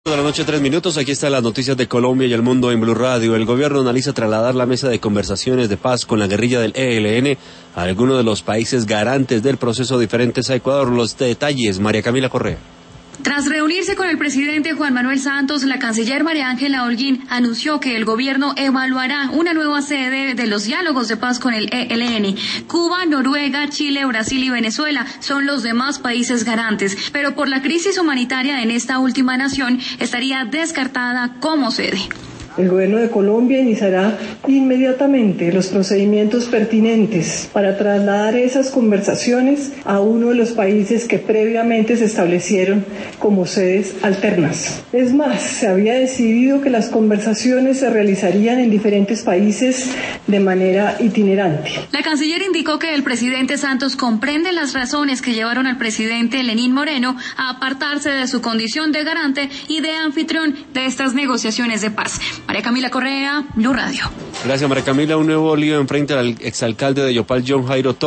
De la noche, 3 minutos. Aquí están las noticias de Colombia y el mundo en Blue Radio. El gobierno analiza trasladar la mesa de conversaciones de paz con la guerrilla del ELN a alguno de los países garantes del proceso diferentes a Ecuador. Los detalles, María Camila Correa. Tras reunirse con el presidente Juan Manuel Santos, la canciller María Ángela Holguín anunció que el gobierno evaluará una nueva sede de los diálogos de paz con el ELN. Cuba, Noruega, Chile, Brasil y Venezuela son los demás países garantes, pero por la crisis humanitaria en esta última nación estaría descartada como sede. El gobierno de Colombia iniciará inmediatamente los procedimientos pertinentes para trasladar esas conversaciones a uno de los países que previamente se establecieron como sedes alternas. Es más, se había decidido que las conversaciones se realizarían en diferentes países de manera itinerante. La canciller indicó que el presidente Santos comprende las razones que llevaron al presidente Lenín Moreno a apartarse de su condición de garante y de anfitrión de estas negociaciones de paz. María Camila Correa, Blue Radio. Gracias, María Camila. Un nuevo lío enfrente al exalcalde de Yopal, John Jairo Torres.